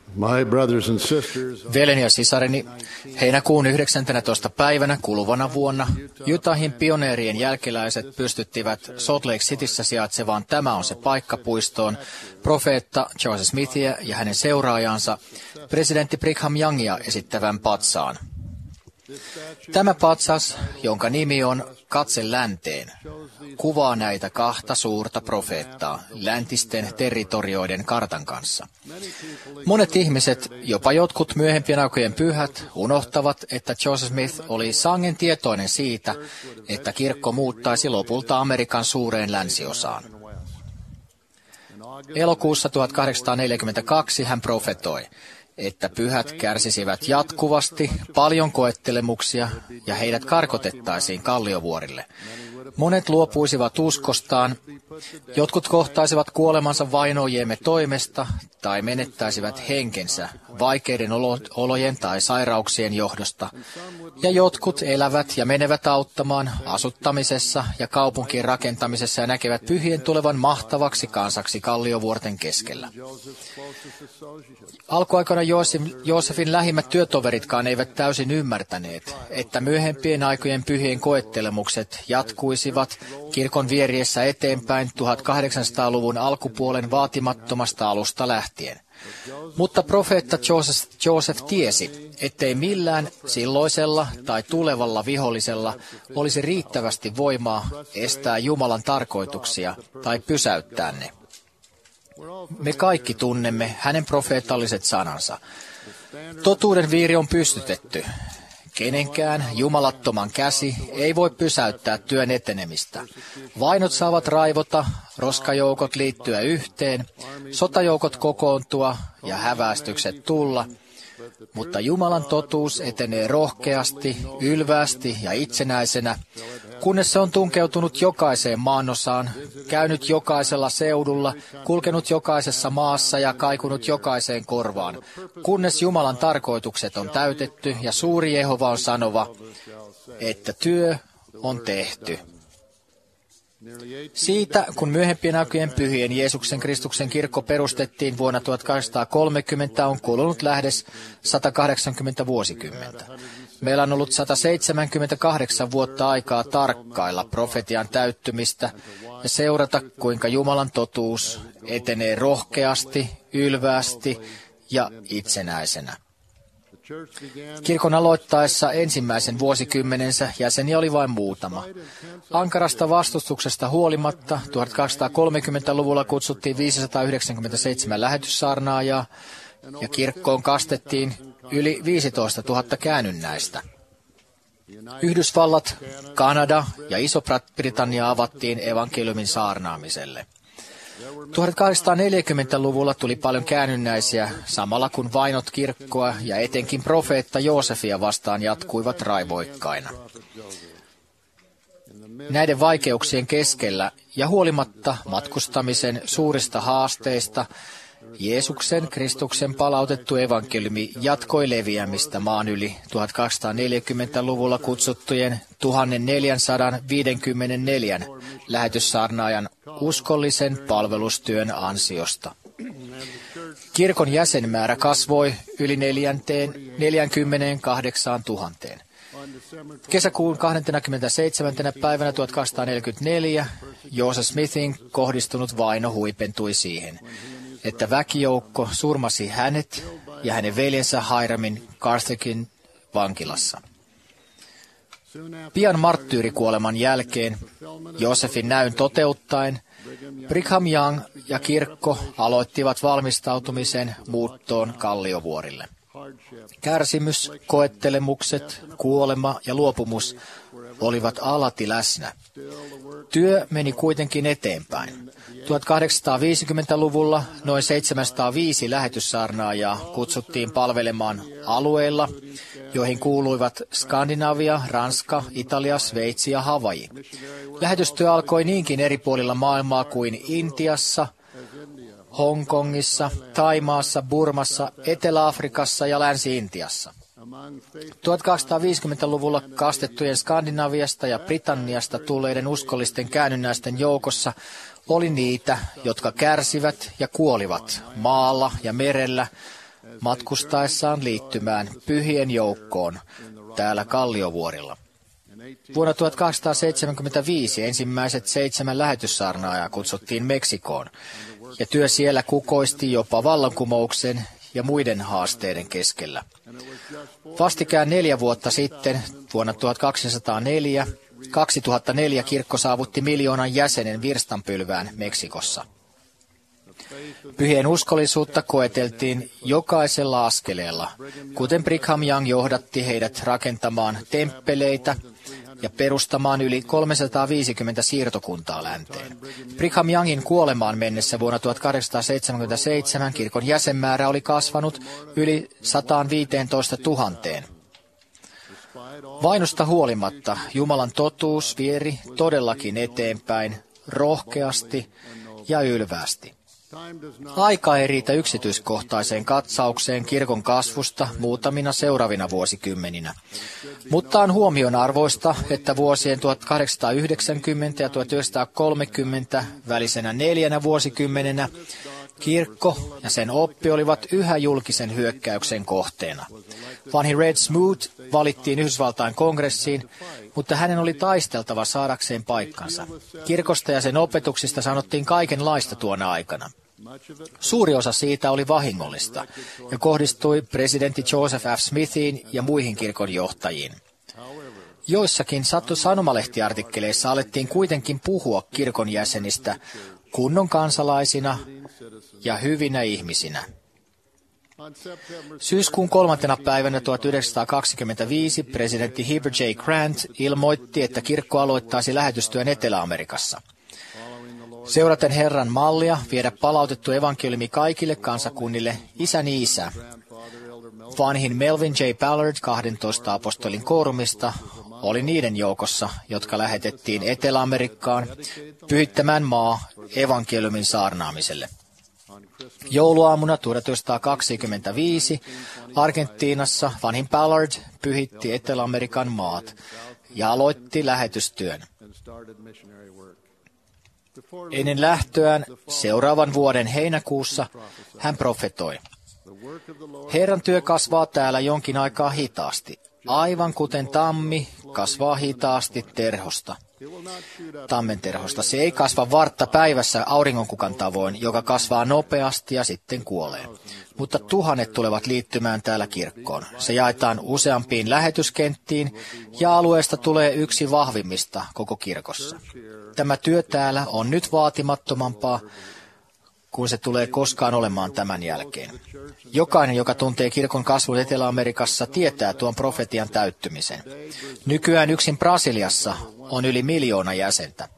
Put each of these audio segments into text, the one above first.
My brothers and sisters, Veljeni ja sisareni, heinäkuun 19. päivänä kuluvana vuonna Utahin pioneerien jälkeläiset pystyttivät Salt Lake Cityssä sijaitsevaan Tämä on se paikkapuistoon profeetta Joseph Smithia ja hänen seuraajansa presidentti Brigham Youngia esittävän patsaan. Tämä patsas, jonka nimi on Katse länteen, kuvaa näitä kahta suurta profeettaa läntisten territorioiden kartan kanssa. Monet ihmiset, jopa jotkut myöhempien aikojen pyhät, unohtavat, että Joseph Smith oli sangen tietoinen siitä, että kirkko muuttaisi lopulta Amerikan suureen länsiosaan. Elokuussa 1842 hän profetoi, että pyhät kärsisivät jatkuvasti paljon koettelemuksia ja heidät karkotettaisiin Kalliovuorille. Monet luopuisivat uskostaan, jotkut kohtaisivat kuolemansa vainojiemme toimesta tai menettäisivät henkensä vaikeiden olojen tai sairauksien johdosta, ja jotkut elävät ja menevät auttamaan asuttamisessa ja kaupunkien rakentamisessa ja näkevät pyhien tulevan mahtavaksi kansaksi Kalliovuorten keskellä. Alkuaikana Joosefin lähimmät työtoveritkaan eivät täysin ymmärtäneet, että myöhempien aikojen pyhien koettelemukset jatkuisivat kirkon vieriessä eteenpäin 1800-luvun alkupuolen vaatimattomasta alusta lähtien. Mutta profeetta Joseph tiesi, ettei millään silloisella tai tulevalla vihollisella olisi riittävästi voimaa estää Jumalan tarkoituksia tai pysäyttää ne. Me kaikki tunnemme hänen profeetalliset sanansa. Totuuden viiri on pystytetty. Kenenkään jumalattoman käsi ei voi pysäyttää työn etenemistä. Vainot saavat raivota, roskajoukot liittyä yhteen, sotajoukot kokoontua ja häväistykset tulla, mutta Jumalan totuus etenee rohkeasti, ylvästi ja itsenäisenä, kunnes se on tunkeutunut jokaiseen maanosaan, käynyt jokaisella seudulla, kulkenut jokaisessa maassa ja kaikunut jokaiseen korvaan, kunnes Jumalan tarkoitukset on täytetty ja suuri Jehova on sanova, että työ on tehty. Siitä, kun myöhempien aikojen pyhien Jeesuksen Kristuksen kirkko perustettiin vuonna 1830, on kulunut lähes 180 vuosikymmentä. Meillä on ollut 178 vuotta aikaa tarkkailla profetian täyttymistä ja seurata, kuinka Jumalan totuus etenee rohkeasti, ylvästi ja itsenäisenä. Kirkon aloittaessa ensimmäisen vuosikymmenensä jäseniä oli vain muutama. Ankarasta vastustuksesta huolimatta 1830-luvulla kutsuttiin 597 lähetyssaarnaajaa ja kirkkoon kastettiin yli 15 000 käännynnäistä. Yhdysvallat, Kanada ja Iso-Britannia avattiin evankeliumin saarnaamiselle. 1840-luvulla tuli paljon käännynnäisiä, samalla kun vainot kirkkoa ja etenkin profeetta Joosefia vastaan jatkuivat raivoikkaina. Näiden vaikeuksien keskellä ja huolimatta matkustamisen suurista haasteista, Jeesuksen Kristuksen palautettu evankeliumi jatkoi leviämistä maan yli 1840-luvulla kutsuttujen 1454 lähetyssaarnaajan uskollisen palvelustyön ansiosta. Kirkon jäsenmäärä kasvoi yli 48 000. Kesäkuun 27. päivänä 1844 Joseph Smithin kohdistunut vaino huipentui siihen, että väkijoukko surmasi hänet ja hänen veljensä Hiramin Carthagin vankilassa. Pian marttyyrikuoleman jälkeen, Josephin näyn toteuttaen, Brigham Young ja kirkko aloittivat valmistautumisen muuttoon Kalliovuorille. Kärsimys, koettelemukset, kuolema ja luopumus olivat alati läsnä. Työ meni kuitenkin eteenpäin. 1850-luvulla noin 705 lähetyssaarnaajaa kutsuttiin palvelemaan alueilla, joihin kuuluivat Skandinavia, Ranska, Italia, Sveitsi ja Havaji. Lähetystyö alkoi niinkin eri puolilla maailmaa kuin Intiassa, Hongkongissa, Thaimaassa, Burmassa, Etelä-Afrikassa ja Länsi-Intiassa. 1850-luvulla kastettujen Skandinaviasta ja Britanniasta tulleiden uskollisten käännynnäisten joukossa oli niitä, jotka kärsivät ja kuolivat maalla ja merellä, matkustaessaan liittymään pyhien joukkoon täällä Kalliovuorilla. Vuonna 1875 ensimmäiset 7 lähetyssaarnaajaa kutsuttiin Meksikoon, ja työ siellä kukoisti jopa vallankumouksen ja muiden haasteiden keskellä. Vastikään 4 vuotta sitten, vuonna 2004 kirkko saavutti 1 miljoonan jäsenen virstanpylvään Meksikossa. Pyhien uskollisuutta koeteltiin jokaisella askeleella, kuten Brigham Young johdatti heidät rakentamaan temppeleitä ja perustamaan yli 350 siirtokuntaa länteen. Brigham Youngin kuolemaan mennessä vuonna 1877 kirkon jäsenmäärä oli kasvanut yli 115 000. Vainosta huolimatta Jumalan totuus vieri todellakin eteenpäin rohkeasti ja ylvästi. Aika ei riitä yksityiskohtaiseen katsaukseen kirkon kasvusta muutamina seuraavina vuosikymmeninä, mutta on huomionarvoista, että vuosien 1890 ja 1930 välisenä 4 vuosikymmenenä kirkko ja sen oppi olivat yhä julkisen hyökkäyksen kohteena. Vanhi Red Smoot valittiin Yhdysvaltain kongressiin, mutta hänen oli taisteltava saadakseen paikkansa. Kirkosta ja sen opetuksista sanottiin kaikenlaista tuona aikana. Suuri osa siitä oli vahingollista ja kohdistui presidentti Joseph F. Smithiin ja muihin kirkon johtajiin. Joissakin sanomalehtiartikkeleissa alettiin kuitenkin puhua kirkon jäsenistä kunnon kansalaisina ja hyvinä ihmisinä. Syyskuun 3. päivänä 1925 presidentti Heber J. Grant ilmoitti, että kirkko aloittaisi lähetystyön Etelä-Amerikassa. Seuraten Herran mallia viedä palautettu evankeliumi kaikille kansakunnille isäni isä. Vanhin Melvin J. Ballard 12 apostolin koorumista oli niiden joukossa, jotka lähetettiin Etelä-Amerikkaan pyhittämään maa evankeliumin saarnaamiselle. Jouluaamuna 1925 Argentiinassa vanhin Ballard pyhitti Etelä-Amerikan maat ja aloitti lähetystyön. Ennen lähtöään seuraavan vuoden heinäkuussa hän profetoi: Herran työ kasvaa täällä jonkin aikaa hitaasti, aivan kuten tammi kasvaa hitaasti terhosta. Tammenterhosta se ei kasva vartta päivässä auringonkukan tavoin, joka kasvaa nopeasti ja sitten kuolee. Mutta 1000 tulevat liittymään täällä kirkkoon. Se jaetaan useampiin lähetyskenttiin ja alueesta tulee yksi vahvimmista koko kirkossa. Tämä työ täällä on nyt vaatimattomampaa kuin se tulee koskaan olemaan tämän jälkeen. Jokainen, joka tuntee kirkon kasvun Etelä-Amerikassa, tietää tuon profetian täyttymisen. Nykyään yksin Brasiliassa on yli 1 miljoona jäsentä.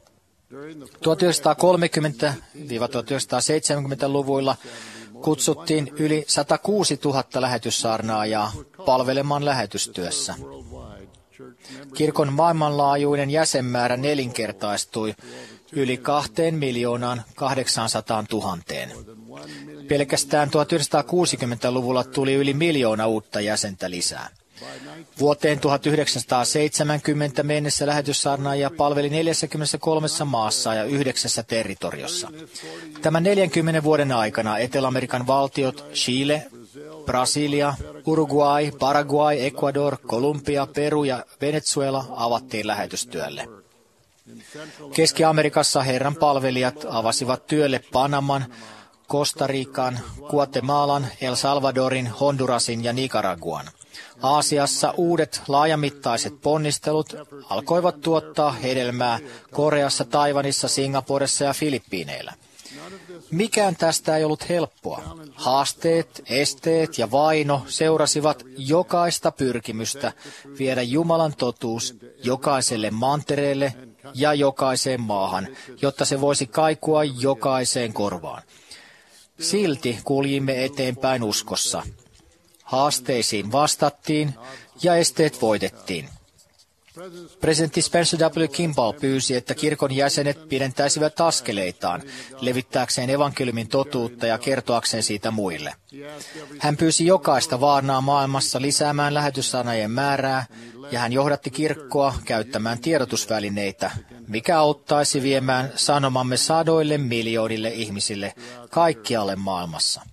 1930-1970-luvuilla kutsuttiin yli 106 000 lähetyssaarnaajaa palvelemaan lähetystyössä. Kirkon maailmanlaajuinen jäsenmäärä nelinkertaistui yli 2 800 000. Pelkästään 1960-luvulla tuli yli 1 miljoona uutta jäsentä lisää. Vuoteen 1970 mennessä lähetyssaarnaajia palveli 43 maassa ja 9 territoriossa. Tämän 40 vuoden aikana Etelä-Amerikan valtiot Chile, Brasilia, Uruguay, Paraguay, Ecuador, Kolumbia, Peru ja Venezuela avattiin lähetystyölle. Keski-Amerikassa Herran palvelijat avasivat työlle Panaman, Costa Rican, Guatemalan, El Salvadorin, Hondurasin ja Nicaraguan. Aasiassa uudet laajamittaiset ponnistelut alkoivat tuottaa hedelmää Koreassa, Taiwanissa, Singaporessa ja Filippiineillä. Mikään tästä ei ollut helppoa. Haasteet, esteet ja vaino seurasivat jokaista pyrkimystä viedä Jumalan totuus jokaiselle mantereelle ja jokaiseen maahan, jotta se voisi kaikua jokaiseen korvaan. Silti kuljimme eteenpäin uskossa. Haasteisiin vastattiin ja esteet voitettiin. Presidentti Spencer W. Kimball pyysi, että kirkon jäsenet pidentäisivät askeleitaan levittääkseen evankeliumin totuutta ja kertoakseen siitä muille. Hän pyysi jokaista vaarnaa maailmassa lisäämään lähetyssaarnaajien määrää, ja hän johdatti kirkkoa käyttämään tiedotusvälineitä, mikä auttaisi viemään sanomamme sadoille miljoonille ihmisille kaikkialle maailmassa.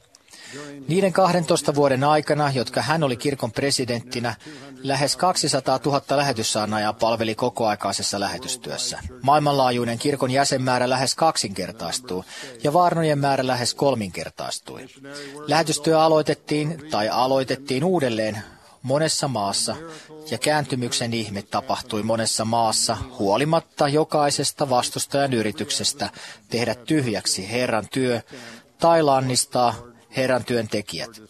Niiden 12 vuoden aikana, jotka hän oli kirkon presidenttinä, lähes 200 000 lähetyssaarnaajaa palveli kokoaikaisessa lähetystyössä. Maailmanlaajuinen kirkon jäsenmäärä lähes kaksinkertaistuu ja vaarnojen määrä lähes kolminkertaistui. Lähetystyö aloitettiin uudelleen monessa maassa, ja kääntymyksen ihme tapahtui monessa maassa, huolimatta jokaisesta vastustajan yrityksestä tehdä tyhjäksi Herran työ tai lannistaa Herran työntekijät.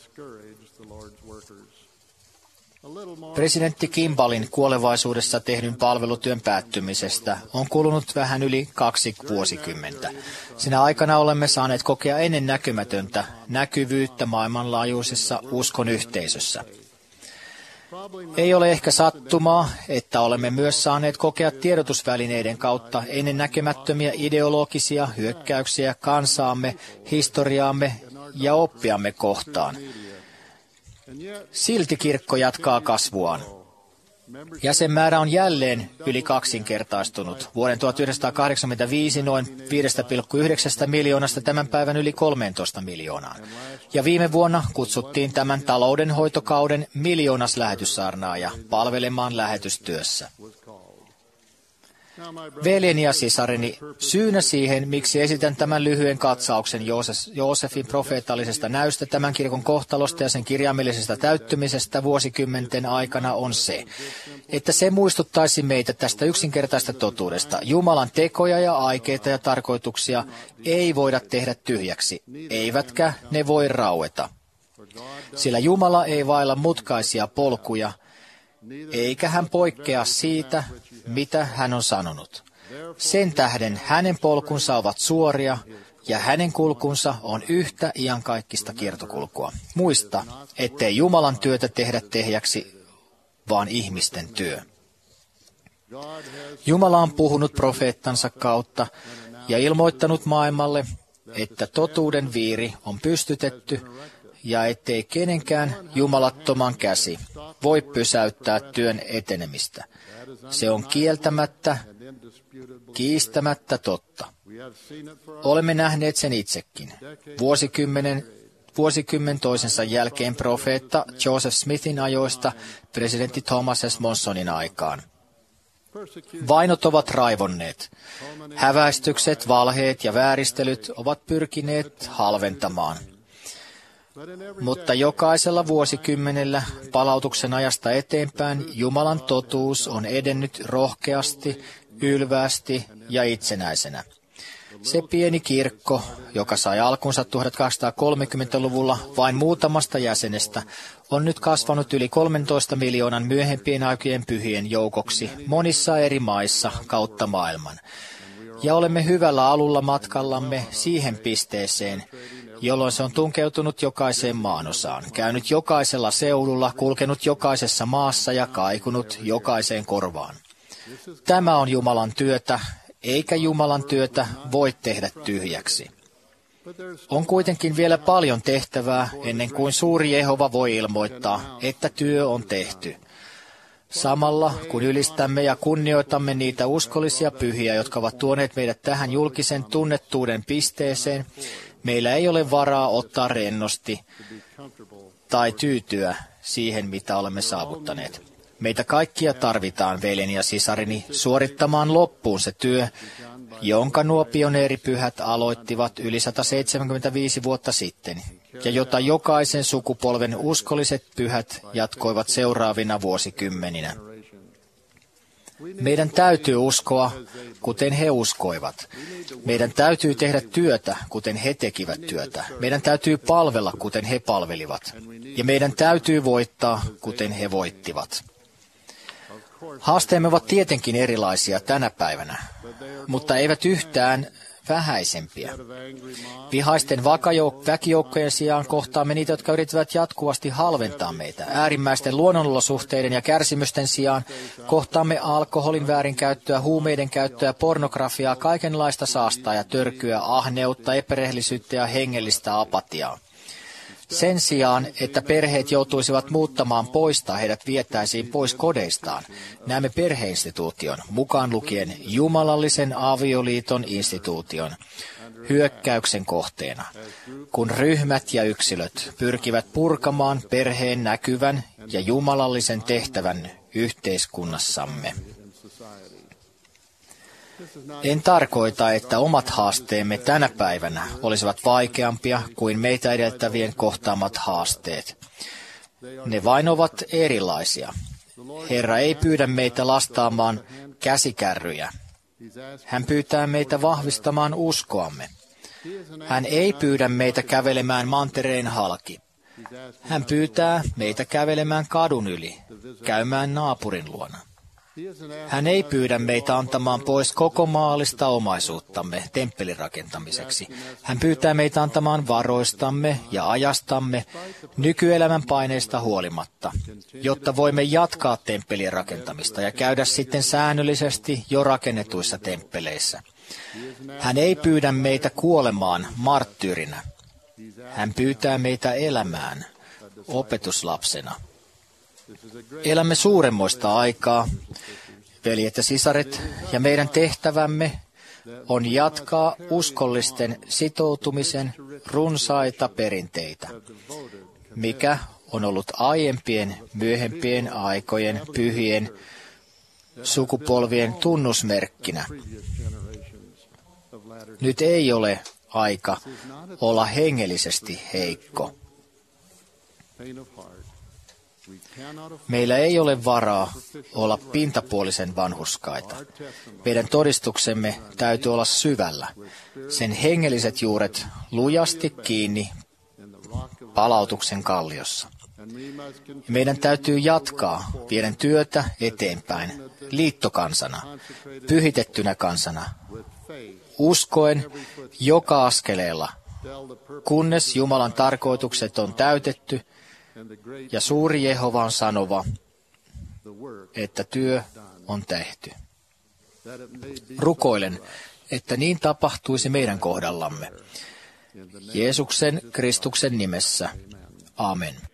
Presidentti Kimbalin kuolevaisuudessa tehdyn palvelutyön päättymisestä on kulunut vähän yli 2 vuosikymmentä. Sinä aikana olemme saaneet kokea ennennäkemätöntä näkyvyyttä maailmanlaajuisessa uskon yhteisössä. Ei ole ehkä sattumaa, että olemme myös saaneet kokea tiedotusvälineiden kautta ennennäkemättömiä ideologisia hyökkäyksiä kansaamme, historiaamme ja oppiamme kohtaan. Silti kirkko jatkaa kasvuaan. Jäsenmäärä on jälleen yli kaksinkertaistunut. Vuoden 1985 noin 5,9 miljoonasta tämän päivän yli 13 miljoonaan. Ja viime vuonna kutsuttiin tämän taloudenhoitokauden 1,000,000 lähetyssaarnaaja palvelemaan lähetystyössä. Veljeni ja sisareni, syynä siihen, miksi esitän tämän lyhyen katsauksen Joosefin profeetallisesta näystä tämän kirkon kohtalosta ja sen kirjaimellisesta täyttymisestä vuosikymmenten aikana on se, että se muistuttaisi meitä tästä yksinkertaista totuudesta. Jumalan tekoja ja aikeita ja tarkoituksia ei voida tehdä tyhjäksi, eivätkä ne voi raueta. Sillä Jumala ei vailla mutkaisia polkuja, eikä hän poikkea siitä, mitä hän on sanonut. Sen tähden hänen polkunsa ovat suoria, ja hänen kulkunsa on yhtä iankaikkista kiertokulkua. Muista, ettei Jumalan työtä tehdä tehjäksi, vaan ihmisten työ. Jumala on puhunut profeettansa kautta ja ilmoittanut maailmalle, että totuuden viiri on pystytetty, ja ettei kenenkään jumalattoman käsi voi pysäyttää työn etenemistä. Se on kiistämättä totta. Olemme nähneet sen itsekin. Vuosikymmen toisensa jälkeen profeetta Joseph Smithin ajoista presidentti Thomas S. Monsonin aikaan. Vainot ovat raivonneet. Häväistykset, valheet ja vääristelyt ovat pyrkineet halventamaan. Mutta jokaisella vuosikymmenellä palautuksen ajasta eteenpäin Jumalan totuus on edennyt rohkeasti, ylvästi ja itsenäisenä. Se pieni kirkko, joka sai alkunsa 1830-luvulla vain muutamasta jäsenestä, on nyt kasvanut yli 13 miljoonan myöhempien aikojen pyhien joukoksi monissa eri maissa kautta maailman. Ja olemme hyvällä alulla matkallamme siihen pisteeseen, jolloin se on tunkeutunut jokaiseen maanosaan, käynyt jokaisella seudulla, kulkenut jokaisessa maassa ja kaikunut jokaiseen korvaan. Tämä on Jumalan työtä, eikä Jumalan työtä voi tehdä tyhjäksi. On kuitenkin vielä paljon tehtävää ennen kuin suuri Jehova voi ilmoittaa, että työ on tehty. Samalla kun ylistämme ja kunnioitamme niitä uskollisia pyhiä, jotka ovat tuoneet meidät tähän julkisen tunnettuuden pisteeseen, meillä ei ole varaa ottaa rennosti tai tyytyä siihen, mitä olemme saavuttaneet. Meitä kaikkia tarvitaan, veljeni ja sisareni, suorittamaan loppuun se työ, jonka nuo pioneeripyhät aloittivat yli 175 vuotta sitten, ja jota jokaisen sukupolven uskolliset pyhät jatkoivat seuraavina vuosikymmeninä. Meidän täytyy uskoa, kuten he uskoivat. Meidän täytyy tehdä työtä, kuten he tekivät työtä. Meidän täytyy palvella, kuten he palvelivat. Ja meidän täytyy voittaa, kuten he voittivat. Haasteemme ovat tietenkin erilaisia tänä päivänä, mutta eivät yhtään vähäisempiä. Vihaisten väkijoukkojen sijaan kohtaamme niitä, jotka yrittävät jatkuvasti halventaa meitä. Äärimmäisten luonnonolosuhteiden ja kärsimysten sijaan kohtaamme alkoholin väärinkäyttöä, huumeiden käyttöä, pornografiaa, kaikenlaista saastaa ja törkyä, ahneutta, epärehellisyyttä ja hengellistä apatiaa. Sen sijaan, että perheet joutuisivat muuttamaan pois tai heidät viettäisiin pois kodeistaan, näemme perheinstituution, mukaan lukien jumalallisen avioliiton instituution, hyökkäyksen kohteena, kun ryhmät ja yksilöt pyrkivät purkamaan perheen näkyvän ja jumalallisen tehtävän yhteiskunnassamme. En tarkoita, että omat haasteemme tänä päivänä olisivat vaikeampia kuin meitä edeltävien kohtaamat haasteet. Ne vain ovat erilaisia. Herra ei pyydä meitä lastaamaan käsikärryjä. Hän pyytää meitä vahvistamaan uskoamme. Hän ei pyydä meitä kävelemään mantereen halki. Hän pyytää meitä kävelemään kadun yli, käymään naapurin luona. Hän ei pyydä meitä antamaan pois koko maallista omaisuuttamme temppelin rakentamiseksi. Hän pyytää meitä antamaan varoistamme ja ajastamme nykyelämän paineista huolimatta, jotta voimme jatkaa temppelien rakentamista ja käydä sitten säännöllisesti jo rakennetuissa temppeleissä. Hän ei pyydä meitä kuolemaan marttyyrinä. Hän pyytää meitä elämään opetuslapsena. Elämme suuremmoista aikaa, veljet ja sisaret, ja meidän tehtävämme on jatkaa uskollisten sitoutumisen runsaita perinteitä, mikä on ollut aiempien myöhempien aikojen pyhien sukupolvien tunnusmerkkinä. Nyt ei ole aika olla hengellisesti heikko. Meillä ei ole varaa olla pintapuolisen vanhurskaita. Meidän todistuksemme täytyy olla syvällä. Sen hengelliset juuret lujasti kiinni palautuksen kalliossa. Meidän täytyy jatkaa vieden työtä eteenpäin liittokansana, pyhitettynä kansana, uskoen joka askeleella, kunnes Jumalan tarkoitukset on täytetty ja suuri Jehova on sanova, että työ on tehty. Rukoilen, että niin tapahtuisi meidän kohdallamme. Jeesuksen Kristuksen nimessä. Amen.